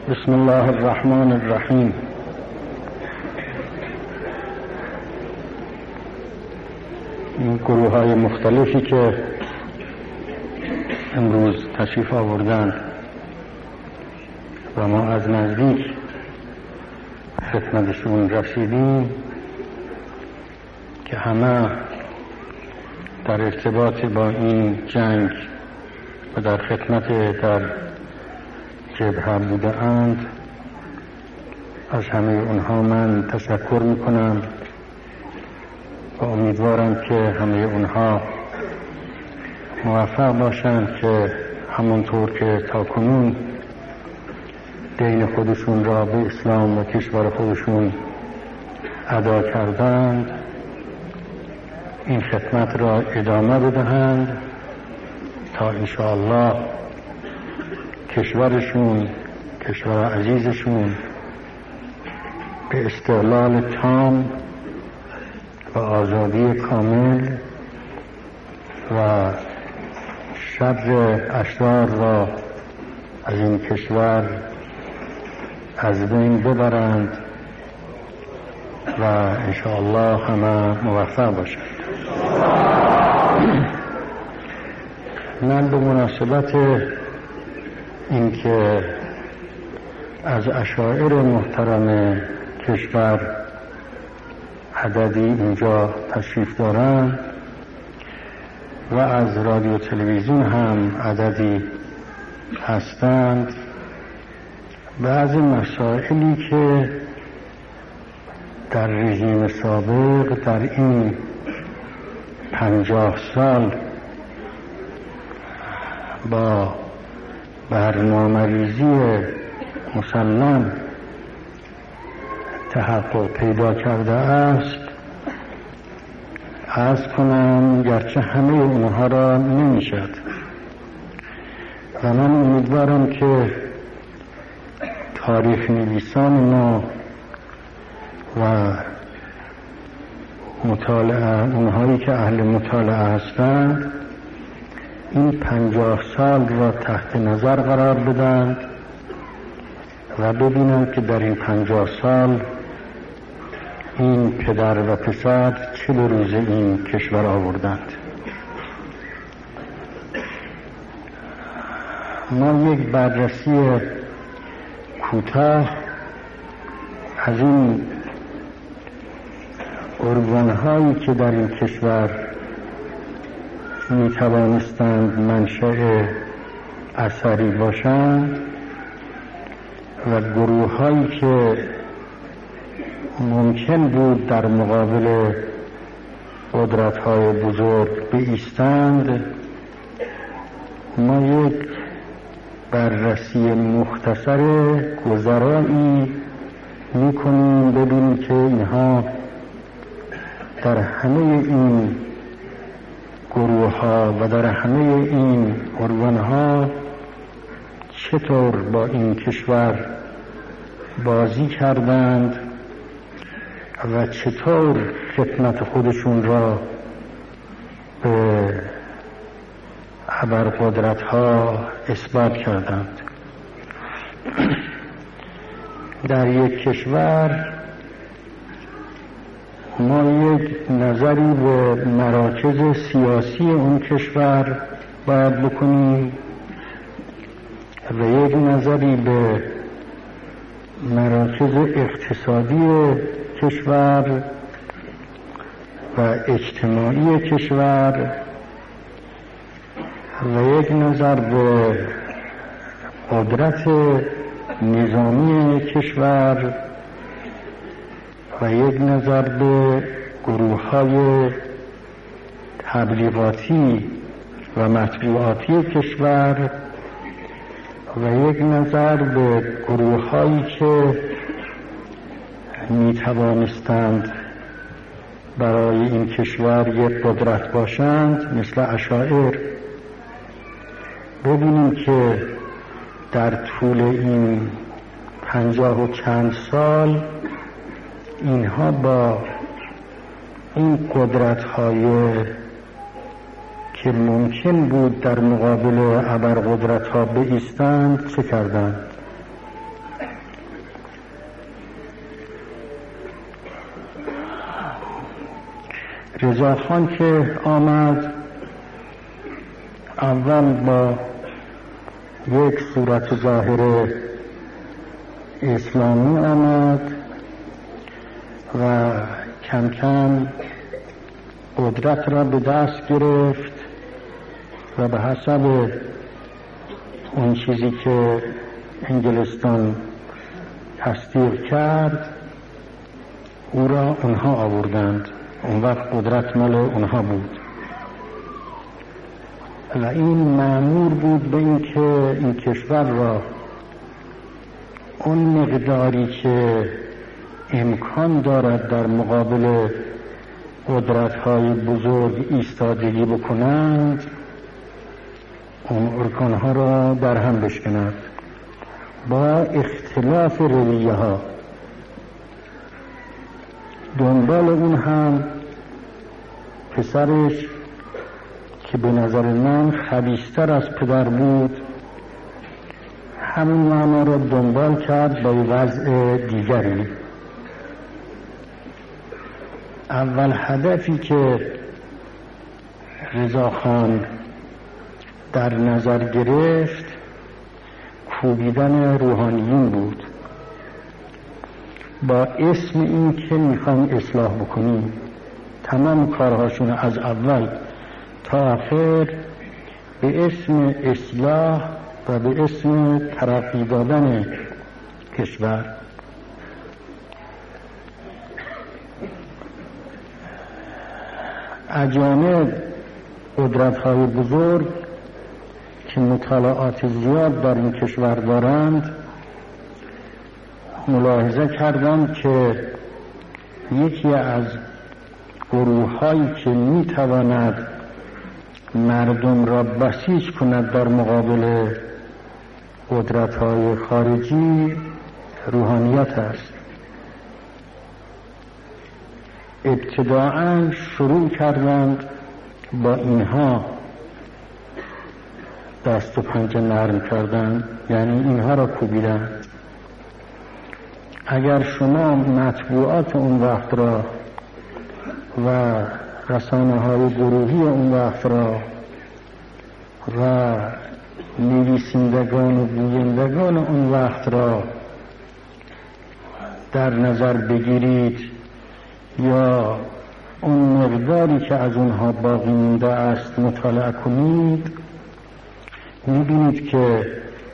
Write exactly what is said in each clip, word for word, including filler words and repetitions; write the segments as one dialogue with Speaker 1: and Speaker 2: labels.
Speaker 1: بسم الله الرحمن الرحیم. این گروه های مختلفی که امروز تشریف آوردند و ما از نزدیک خدمتشون رسیدیم که همه در ارتباط با این جنگ و در خدمت در جبهه بوده اند، از همه اونها من تشکر میکنم و امیدوارم که همه اونها موفق باشند که همونطور که تاکنون دین خودشون را به اسلام و کشور خودشون ادا کردند این خدمت را ادامه بدهند تا انشاءالله کشورشون، کشور عزیزشون به استقلال تام و آزادی کامل و شر اشرار را از این کشور از بین ببرند و انشاءالله همه موفق باشند. من به مناسبت اینکه از اشاعر محترم کشور عددی اینجا تشریف دارند و از رادیو تلویزیون هم عددی هستند، بعضی مسائلی که در رژیم سابق در این پنجاه سال با برنامه‌ریزی مسلم تحقق پیدا کرده است عرض کنم، گرچه همه اونها را نمیشد و من امیدوارم که تاریخ نویسان ما و مطالعه اونهایی که اهل مطالعه هستند این پنجاه سال را تحت نظر قرار بدند و ببینند که در این پنجاه سال این پدر و پسر چه به روز این کشور آوردند. ما یک بررسی کوتاه از این ارگان‌هایی که در این کشور می توانستند منشأ اثری باشند و گروه هایی که ممکن بود در مقابل قدرت های بزرگ بایستند، ما یک بررسی مختصر گذرایی می کنیم ببینیم که اینها در همه این گروه ها و در همه این ارگان ها چطور با این کشور بازی کردند و چطور خدمت خودشون را به ابرقدرت ها اثبات کردند. در یک کشور ما یک نظری به مراکز سیاسی اون کشور باید بکنیم و یک نظری به مراکز اقتصادی کشور و اجتماعی کشور و یک نظر به قدرت نظامی کشور و یک نظر به گروه‌های تبلیغاتی و مطبوعاتی کشور و یک نظر به گروه‌هایی که می توانستند برای این کشور یک قدرت باشند مثل اشاعر. ببینیم که در طول این پنجاه و چند سال اینها با این قدرت‌های که ممکن بود در مقابل ابرقدرت‌ها بایستند چه کردند؟ رضاخان که آمد اول با یک صورت ظاهر اسلامی آمد و کم کم قدرت را به دست گرفت و به حسب اون چیزی که انگلستان تصدیق کرد او را اونها آوردند. اون وقت قدرت مال اونها بود و این مأمور بود به این که این کشور را اون مقداری که امکان دارد در مقابل قدرت‌های بزرگ ایستادگی بکنند اون ارکانها را در هم بشکند با اختلاف رویه ها. دنبال اون هم پسرش که به نظر من خبیث‌تر از پدر بود همون معنا را دنبال کرد با وضع دیگری. اول هدفی که رضاخان در نظر گرفت کوبیدن روحانیون بود با اسم این که میخوایم اصلاح بکنیم. تمام کارهاشون از اول تا آخر به اسم اصلاح و به اسم ترقی دادن کشور. اجانب قدرت‌های بزرگ که مطالعات زیاد در این کشور دارند ملاحظه کردند که یکی از گروه‌هایی که می‌تواند مردم را بسیج کند در مقابل قدرت‌های خارجی روحانیت است. ابتداعاً شروع کردند با اینها دست و پنجه نرم کردند، یعنی اینها را کوبیدند. اگر شما مطبوعات اون وقت را و رسانه های گروهی اون وقت را و نویسندگان و گویندگان اون وقت را در نظر بگیرید یا اون مقداری که از اونها باقی مونده است مطالعه کنید میبینید که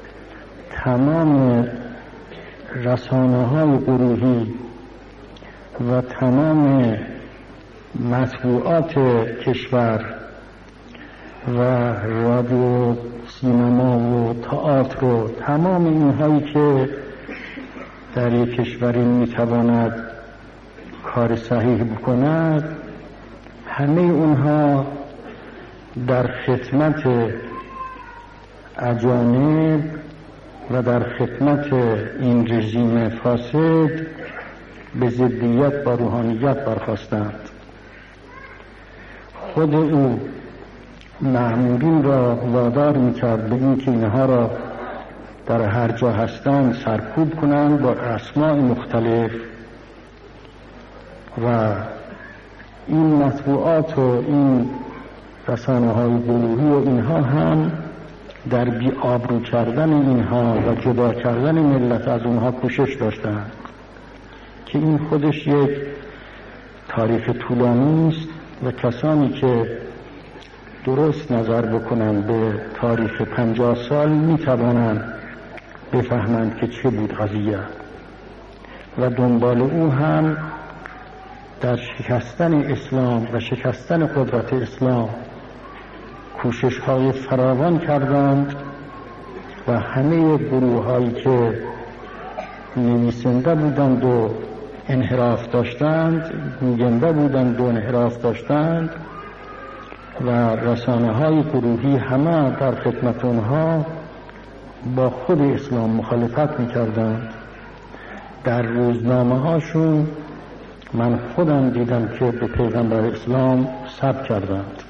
Speaker 1: تمام رسانه های گروهی و تمام مطبوعات کشور و رادیو، سینما و تئاتر و تمام اینهایی که در یک کشوری میتواند کار صحیح بکند همه اونها در خدمت اجانب و در خدمت این رژیم فاسد به ضدیت با روحانیت برخاستند. خود او مأمورین را وادار میکرد به این که اینها را در هر جا هستند سرکوب کنند با اسماء مختلف و این مطبوعات و این رسانه های گروهی و اینها هم در بی آبرو کردن اینها و جدا کردن ملت از اونها کوشش داشتند که این خودش یک تاریخ طولانی است و کسانی که درست نظر بکنند به تاریخ پنجاه سال میتوانند بفهمند که چه بود قضیه و دنبال او هم در شکستن اسلام و شکستن قدرت اسلام کوشش های فراوان کردند و همه گروه هایی که نویسنده بودند و انحراف داشتند، گوینده بودند و انحراف داشتند و رسانه های گروهی همه در خدمت اونها با خود اسلام مخالفت میکردند. در روزنامه هاشون من خودم دیدم که به پیغمبر اسلام سب کردند.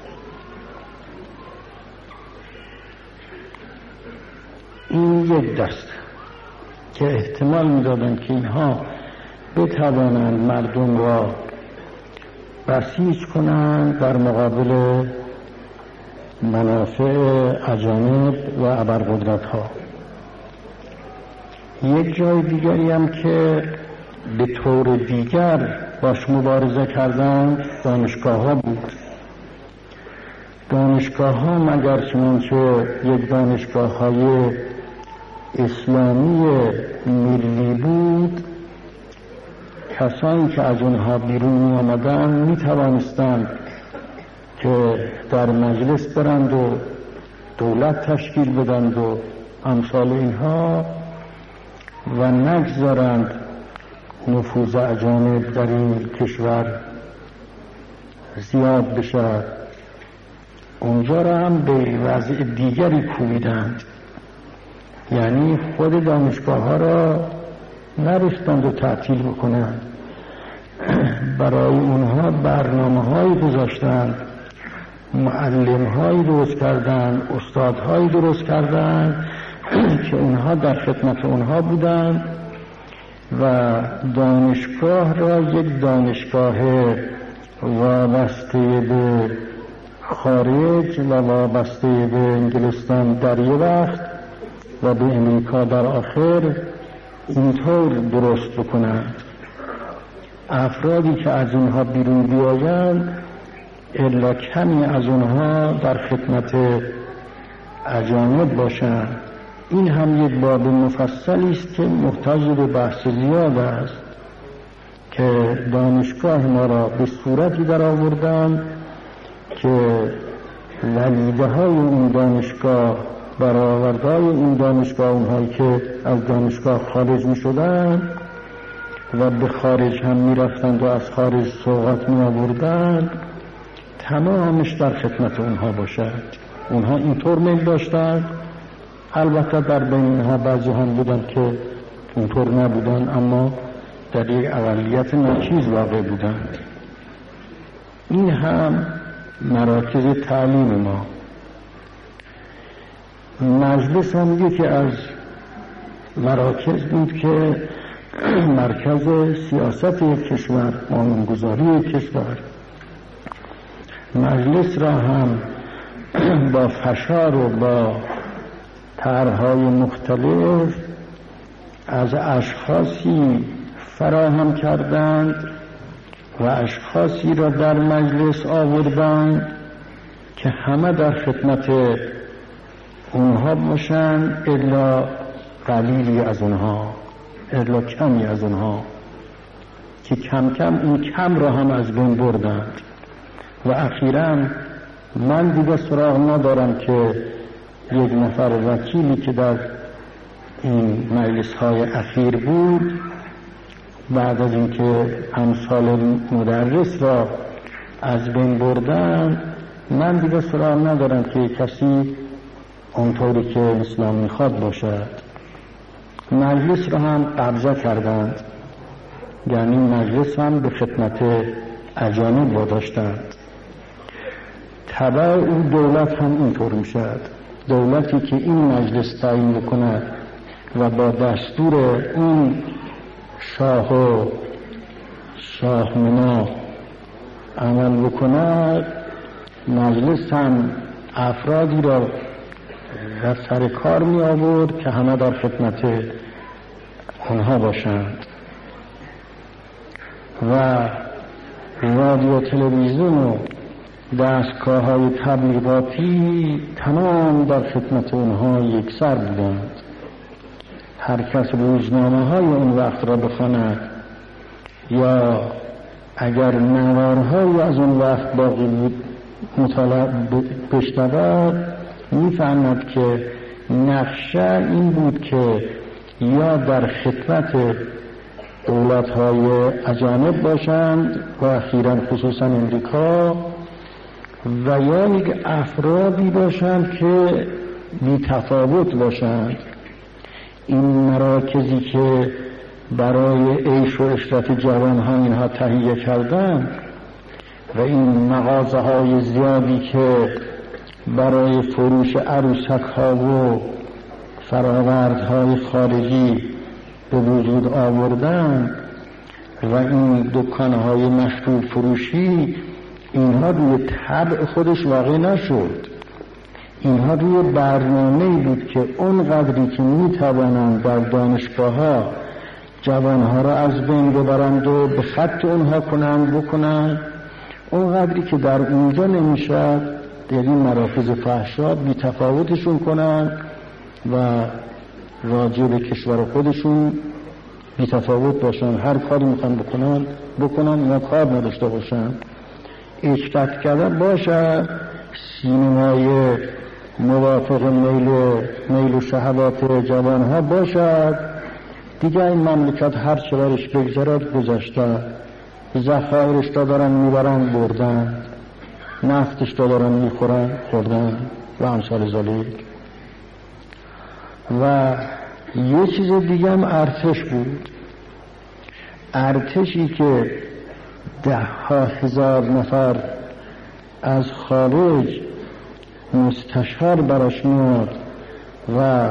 Speaker 1: این یک دست که احتمال میدادند که اینها بتوانند مردم را بسیج کنند در مقابل منافع اجانب و ابرقدرت ها. یک جای دیگری هم که به طور دیگر باش مبارزه کردن دانشگاه ها بود. دانشگاه ها مگر چنانچه یک دانشگاه های اسلامی ملی بود، کسانی که از اونها بیرون می آمدن می توانستند که در مجلس برند و دولت تشکیل بدند و امثال اینها و نگذارند نفوذ اجانب در این کشور زیاد بشود. اونجا را هم به وضع دیگری کوبیدند، یعنی خود دانشگاه ها را نرفتند و تعطیل بکنند، برای اونها برنامه هایی گذاشتند، معلم هایی درست کردند، استاد هایی درست کردند که اونها در خدمت اونها بودند و دانشگاه را یک دانشگاه وابسته به خارج و وابسته به انگلستان در یک وقت و به امریکا در آخر اینطور درست بکنند. افرادی که از اینها بیرون بیایند الا کمی از اونها در خدمت اجانب باشند. این هم یک باب مفصلی است که محتاج به بحث زیاد است که دانشگاه ما را به صورتی در آوردند که ولیده های اون دانشگاه، برآوردهای اون دانشگاه، اونهایی که از دانشگاه خارج می شدند و به خارج هم می رفتند و از خارج سوغات می آوردند، تمامش در خدمت اونها باشد. اونها اینطور میل داشتند. البته در بین اینها بعضی هم بودند که اونطور نبودند، اما در یک اقلیت ناچیز واقع بودند. این هم مراکز تعلیم ما. مجلس هم یکی از مراکز بود که مرکز سیاست یک کشور، قانونگذاری یک کشور. مجلس را هم با فشار و با طرح‌های مختلف از اشخاصی فراهم کردند و اشخاصی را در مجلس آوردند که همه در خدمت اونها باشند الا قلیلی از اونها، الا کمی از اونها، که کم کم این کم را هم از بین بردند. و اخیراً من دیگه سراغ ندارم که یک نفر وکیلی که در این مجلس های اخیر بود بعد از اینکه امثال مدرس را از بین بردن، من دیگه سراغ ندارم که کسی اونطوری که اسلام میخواد باشد. مجلس را هم قبضه کردند، یعنی مجلس هم به خدمت اجانب واداشتند. تبع اون دولت هم اینطور میشد. دولتی که این مجلس تعیین بکند و با دستور اون شاه و شاهمنا عمل بکند، مجلس هم افرادی را از سر کار می آورد که همه در خدمت اونها باشند. و رادیو تلویزیون و دستگاه های تبلیغاتی تمام در خدمت اونها یک سر بودند. هر کس روزنامه های اون وقت را بخواند یا اگر نوارهای از اون وقت باقی بود مطالعه بشنود، میفهمد که نقشه این بود که یا در خدمت دولت‌های اجانب باشند و اخیراً خصوصاً امریکا، و یا یک افرادی باشند که بی تفاوت باشند. این مراکزی که برای عیش و عشرت جوانها اینها تهیه کردن و این مغازه های زیادی که برای فروش عروسک ها و فراوردهای خارجی به وجود آوردن و این دکانهای مشروب فروشی اینها روی طبع خودش واقع نشد. اینها روی برنامه‌ای بود که اون قدری که میتوانند در دانشگاه ها جوانها را از بین ببرند و به خط اونها کنند بکنند، اون قدری که در اونجا نمیشد در این مراکز فحشا بی تفاوتشون کنند و راجع به کشور خودشون بی تفاوت باشن، هر کاری میخوان بکنن بکنن اینا کار نداشته باشن. اجتهاد کرده باشه سینمای موافق میل میل و شهوات جوانها باشد، دیگه این مملکت هر چه برش بگذرد گذشته، ذخایرش تا دارن میبرن بردن، نفتش تا دارن میخورن خوردن و امثال ذالک. و یه چیز دیگه هم ارتش بود، ارتشی که ده ها هزار نفر از خارج مستشار براش میاد و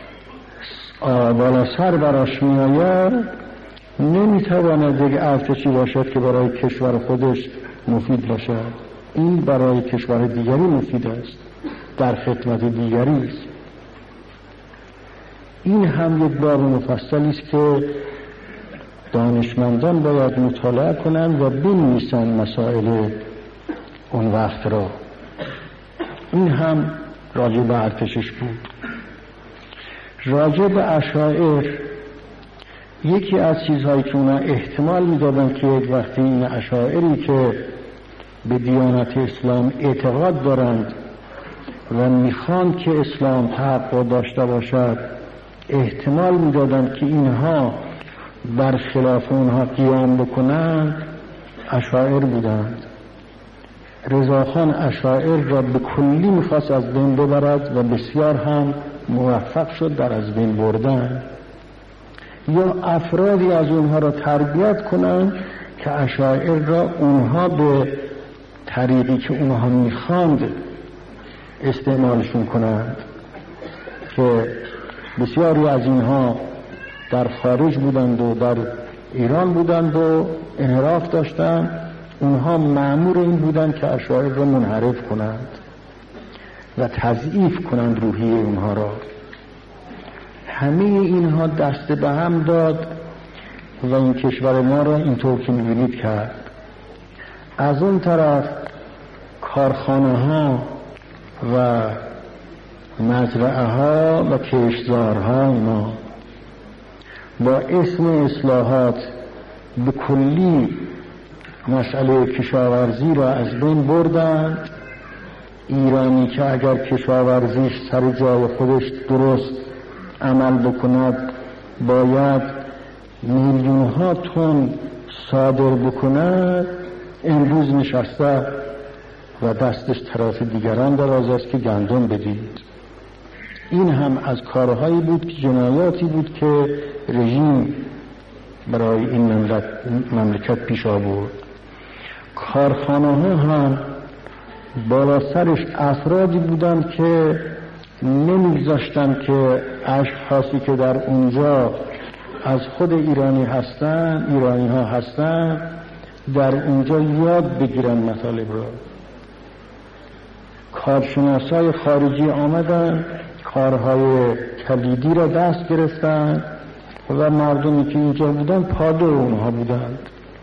Speaker 1: بالا سر براش میآید، نمیتواند دیگه ارتشی باشد که برای کشور خودش مفید باشد. این برای کشور دیگری مفید است، در خدمت دیگری است. این هم یک باب مفصلی است که دانشمندان باید مطالعه کنند و بنویسند مسائل اون وقت را. این هم راجع به ارتشش بود. راجع به اشاعر، یکی از چیزهایی که اونا احتمال میدادن که یک وقتی این اشاعری که به دیانت اسلام اعتقاد دارند و میخوان که اسلام تحقق داشته باشد، احتمال میدادن که اینها برخلاف اونها قیام بکنند، اشاعر بودند. رضاخان اشاعر را به کلی میخواست از بین ببرد و بسیار هم موفق شد در از بین بردن، یا افرادی از اونها را تربیت کنند که اشاعر را اونها به طریقی که اونها میخواند استعمالشون کنند، که بسیاری از اینها در خارج بودند و در ایران بودند و انحراف داشتند. اونها مأمور این بودند که اشاعر را منحرف کنند و تضعیف کنند روحیه اونها را. همه اینها دست به هم داد و این کشور ما را اینطور که می‌بینید کرد. از اون طرف کارخانه ها و مزرعه ها و کشتزارها اینا با اسم اصلاحات به کلی مسئله کشاورزی را از بین بردند. ایرانی که اگر کشاورزیش سر جای خودش درست عمل بکند باید میلیون ها تن صادر بکند، امروز نشسته و دستش طرف دیگران دراز است که گندم بدید. این هم از کارهایی بود که جنایاتی بود که رژیم برای این مملکت پیش آورد. کارخانه ها هم بالا سرش افرادی بودند که نمیگذاشتند که اشخاصی که در اونجا از خود ایرانی هستند، ایرانی ها هستند، در اونجا یاد بگیرن مطالب را. کارشناسای خارجی آمدن، کارهای کلیدی را دست گرفتن و مردمی که اینجا بودن پادر اونها بودند.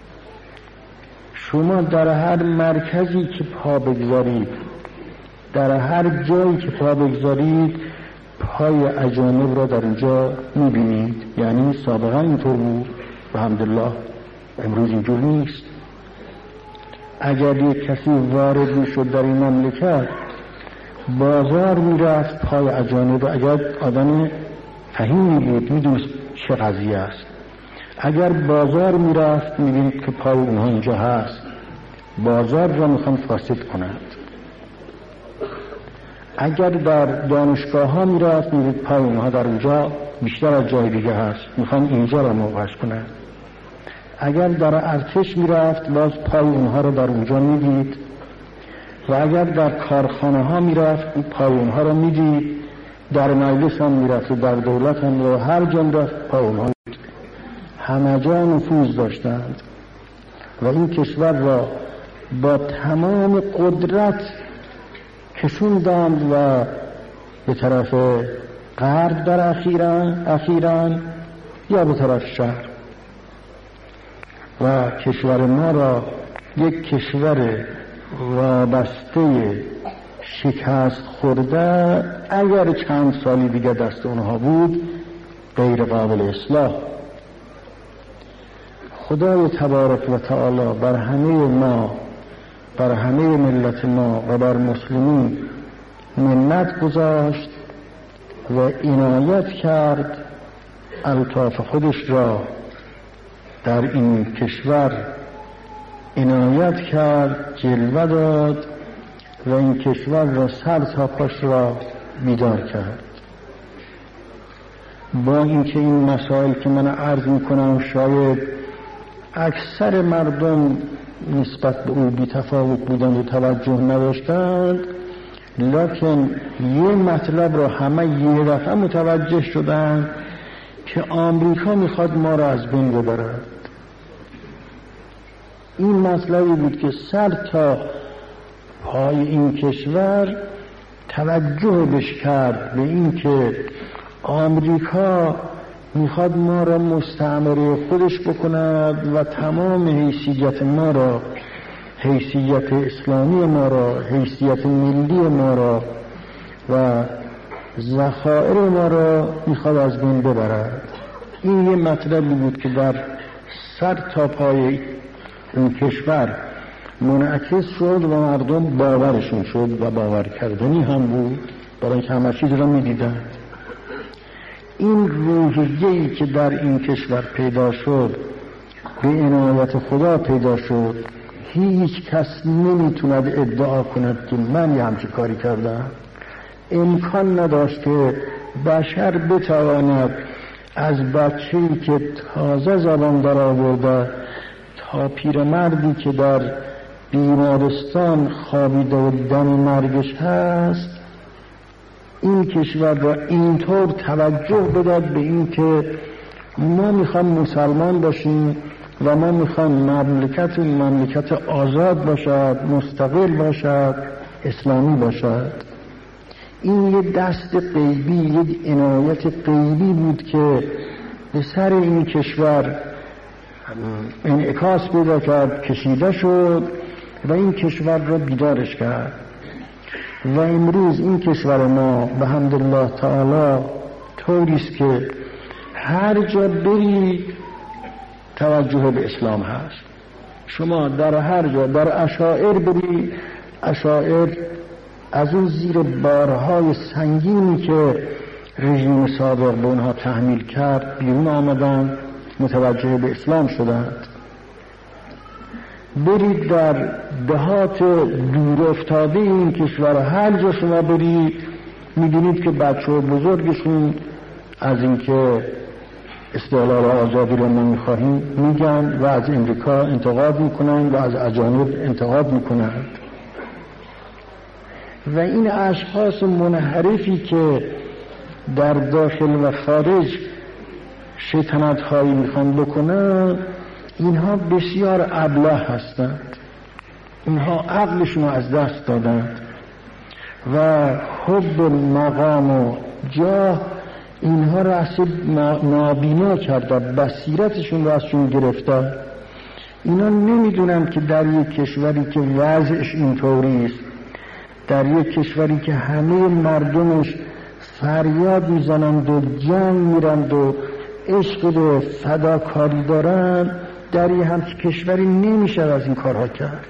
Speaker 1: شما در هر مرکزی که پا بگذارید، در هر جایی که پا بگذارید، پای اجانب را در اینجا میبینید. یعنی سابقا اینطور بود و الحمدلله امروز اینجور نیست. اگر یک کسی وارد میشد در این مملکت، بازار میرفت پای اجانب، اگر آدم فهیمی بود میدونست چه قضیه است. اگر بازار میرفت میبینید که پای اونها اینجا هست، بازار را میخوان فاسد کنند. اگر در دانشگاه ها میرفت میبینید پای اونها در اونجا بیشتر از جای دیگه هست، میخوان اینجا را موقعش کنند. اگر در ارتش میرفت باز پای اونها را در اونجا میدید و اگر در کارخانه ها میرفت پای اونها را میدید، در مجلس هم میرفت، در دولت هم و هر جا رفت پای اونها میدید. همه جا نفوذ داشتند و این کشور را با تمام قدرت کشوندند و به طرف غرب در اخیران اخیران یا به طرف شرق و کشور ما را یک کشور وابسته شکست خورده اگر چند سالی دیگه دست اونها بود غیر قابل اصلاح. خدای تبارک و تعالی بر همه ما، بر همه ملت ما و بر مسلمین منت گذاشت و عنایت کرد، الطاف خودش را در این کشور عنایت کرد، جلوه داد و این کشور را سر تا پاش را بیدار کرد. با اینکه این مسائل که من عرض میکنم شاید اکثر مردم نسبت به او بی تفاوت بودند و توجه نداشتند، لکن یه مطلب را همه یه دفعه متوجه شدند که آمریکا میخواد ما را از بین ببرد. این مطلبی بود که سر تا پای این کشور توجه بش کرد به این که آمریکا میخواد ما را مستعمره خودش بکند و تمام حیثیت ما را، حیثیت اسلامی ما را، حیثیت ملی ما را و ذخایر ما را میخواد از بین ببرد. این یه مطلبی بود که در سر تا پای این کشور منعکس شد و مردم باورشون شد و باور کردنی هم بود، برای اینکه همه چیز را میدیدند. این روحیه‌ای که در این کشور پیدا شد، به عنایت خدا پیدا شد، هیچ کس نمیتوند ادعا کند که من یه همچین کاری کردم. امکان نداشت که بشر بتواند از بچه‌ای که تازه زبان در آورده تا پیرمردی که در بیمارستان خوابیده و دم مرگش هست، این کشور را اینطور توجه بداد به این که ما میخوام مسلمان باشیم و ما میخوام مملکت مملکت آزاد باشد، مستقل باشد، اسلامی باشد. این یه دست غیبی، یک عنایت غیبی بود که به سر این کشور انعکاس پیدا کرد، کشیده شد و این کشور را بیدارش کرد. و امروز این کشور ما به حمدالله تعالی طوریست که هر جا بری توجه به اسلام هست. شما در هر جا، در اشاعر بری، اشاعر از اون زیر بارهای سنگینی که رژیم سابق به اونها تحمیل کرد بیرون آمدن، متوجه به اسلام شدند. برید در دهات دور افتاده این کشور، هر جا شما برید می‌بینید که بچه و بزرگشون از اینکه استقلال و آزادی را نمی‌خواهیم میگن و از امریکا انتقاد میکنند و از اجانب انتقاد میکنند. و این اشخاص منحرفی که در داخل و خارج شیطنت هایی میخوان بکنن، اینها بسیار ابله هستند. اینها عقلشون رو از دست دادند و حب مقام و جاه اینها را اصلا نابینا کرده، بصیرتشون رو ازشون گرفته. اینا نمیدونن که در یک کشوری که وضعش اینطوری است، در یک کشوری که همه مردمش فریاد میزنند و جنگ میرند و عشق و فداکاری دارن، در یه همچین کشوری نمیشه از این کارها کرد،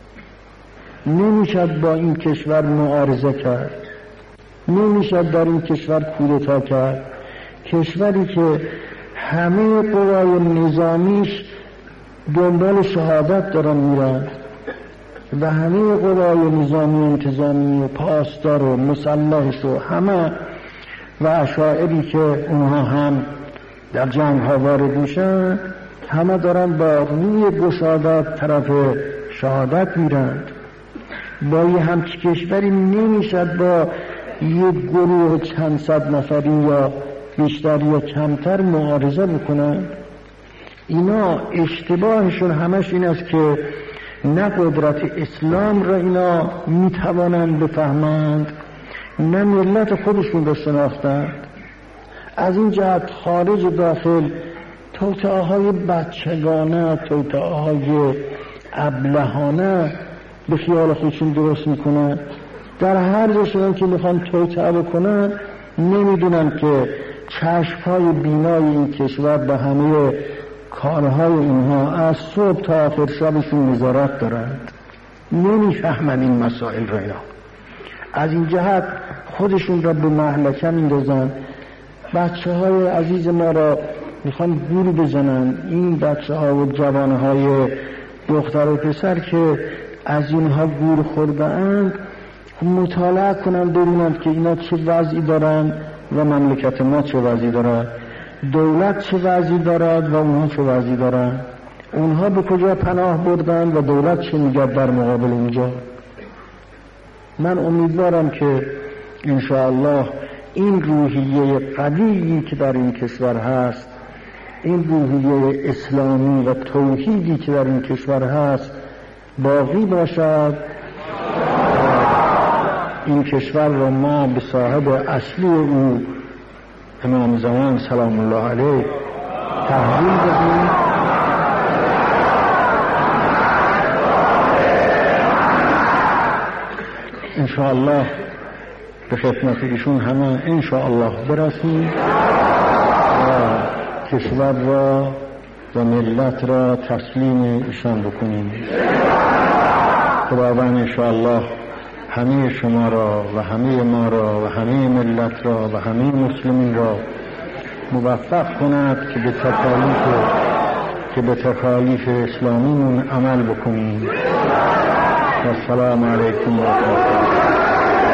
Speaker 1: نمیشه با این کشور معارضه کرد، نمیشه در این کشور کودتا کرد. کشوری که همه قوای نظامیش دنبال شهادت دارن میرن و همه قوای نظامی انتظامی و پاسدار و مسلحش و همه و اشاعری که اونها هم در جنگ ها وارد میشن، همه دارن با روی گشادت طرف شهادت میرن. با یه همچی کشوری نمیشد با یک گروه چند صد نفری یا بیشتر یا کمتر معارضه بکنن. اینا اشتباهشون همش این است که نه قدرت اسلام را اینا میتوانند بفهمند، نه ملت خودشون را شناختند. از این جهت خارج و داخل توطئه‌های بچگانه، توطئه‌های ابلهانه به خیال خودشون درست میکنن. در هر جا شدن که میخوان توطئه بکنن نمیدونن که چشم‌های بینای این کشور به همه کارهای اینها از صبح تا آخر شبشون نظارت دارند، نمیفهمن این مسائل را. اینا از این جهت خودشون را به مهلکه میندازن. بچه های عزیز ما را میخوان گول بزنن. این بچه ها و جوان های دختر و پسر که از اینها گول خورده اند مطالعه کنن ببینند که اینا چه وضعی دارن و مملکت ما چه وضعی دارد، دولت چه وضعی دارد و اونها چه وضعی دارن، اونها به کجا پناه بردن و دولت چه میگه در مقابل اونجا. من امیدوارم که انشاءالله این روحیه قویی که در این کشور هست، این روحیه اسلامی و توحیدی که در این کشور هست باقی باشد. این کشور را ما به صاحب اصلی او امام زمان سلام الله علیه تحویل بدیم. انشاءالله به خدمت ایشون همه انشاءالله برسیم و کشور را و ملت را تسلیم ایشان بکنیم. خداوند انشاءالله همه شما را و همه ما را و همه ملت را و همه مسلمین را موفق کند که به تکالیف که به تکالیف اسلامیمون عمل بکنیم. و السلام علیکم و رحمت الله.